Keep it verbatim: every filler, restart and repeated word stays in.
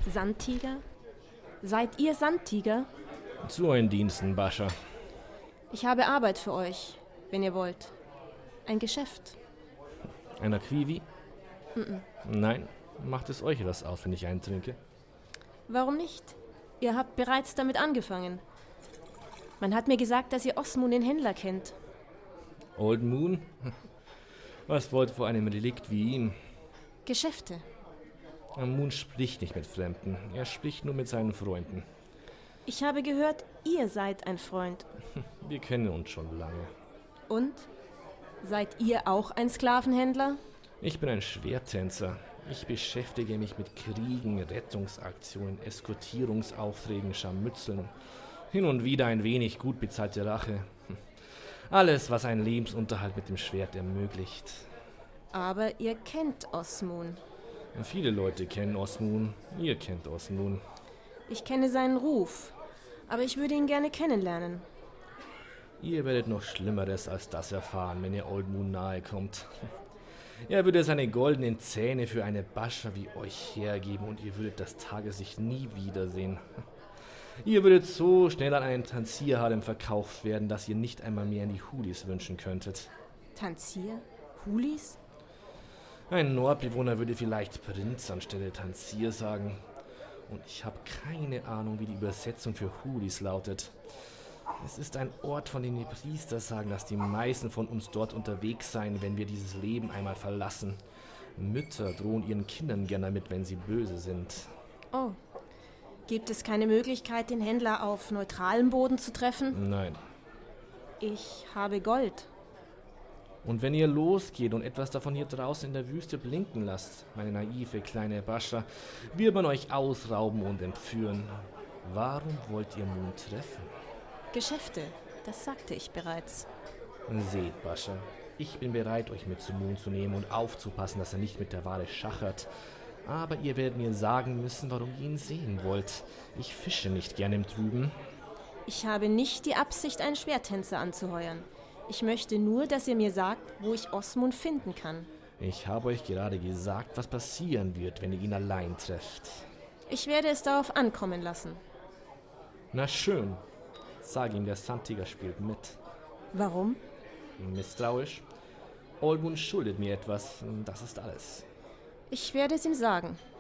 Sandtiger? Seid ihr Sandtiger? Zu euren Diensten, Bascha. Ich habe Arbeit für euch, wenn ihr wollt. Ein Geschäft. Ein Akquivi? Mm-mm. Nein, macht es euch was aus, wenn ich eintrinke? Warum nicht? Ihr habt bereits damit angefangen. Man hat mir gesagt, dass ihr Osmund den Händler kennt. Old Moon? Was wollt vor einem Relikt wie ihm? Geschäfte. Moon spricht nicht mit Fremden. Er spricht nur mit seinen Freunden. Ich habe gehört, ihr seid ein Freund. Wir kennen uns schon lange. Und? Seid ihr auch ein Sklavenhändler? Ich bin ein Schwerttänzer. Ich beschäftige mich mit Kriegen, Rettungsaktionen, Eskortierungsaufträgen, Scharmützeln. Hin und wieder ein wenig gut bezahlte Rache. Alles, was einen Lebensunterhalt mit dem Schwert ermöglicht. Aber ihr kennt Osmund. Viele Leute kennen Osmund. Ihr kennt Osmund. Ich kenne seinen Ruf, aber ich würde ihn gerne kennenlernen. Ihr werdet noch Schlimmeres als das erfahren, wenn ihr Old Moon nahe kommt. Er würde seine goldenen Zähne für eine Bascha wie euch hergeben und ihr würdet das Tageslicht nie wiedersehen. Ihr würdet so schnell an einen Tanzierharem verkauft werden, dass ihr nicht einmal mehr in die Hulis wünschen könntet. Tanzier? Hulis? Ein Nordbewohner würde vielleicht Prinz anstelle Tanzier sagen. Und ich habe keine Ahnung, wie die Übersetzung für Hulis lautet. Es ist ein Ort, von dem die Priester sagen, dass die meisten von uns dort unterwegs seien, wenn wir dieses Leben einmal verlassen. Mütter drohen ihren Kindern gerne mit, wenn sie böse sind. Oh. Gibt es keine Möglichkeit, den Händler auf neutralem Boden zu treffen? Nein. Ich habe Gold. Und wenn ihr losgeht und etwas davon hier draußen in der Wüste blinken lasst, meine naive kleine Bascha, wird man euch ausrauben und entführen. Warum wollt ihr Moon treffen? Geschäfte, das sagte ich bereits. Seht, Bascha, ich bin bereit, euch mit zu Moon zu nehmen und aufzupassen, dass er nicht mit der Wale schachert. Aber ihr werdet mir sagen müssen, warum ihr ihn sehen wollt. Ich fische nicht gern im Trüben. Ich habe nicht die Absicht, einen Schwerttänzer anzuheuern. Ich möchte nur, dass ihr mir sagt, wo ich Osmund finden kann. Ich habe euch gerade gesagt, was passieren wird, wenn ihr ihn allein trefft. Ich werde es darauf ankommen lassen. Na schön. Sag ihm, der Sandtiger spielt mit. Warum? Misstrauisch. Old Moon schuldet mir etwas, das ist alles. Ich werde es ihm sagen.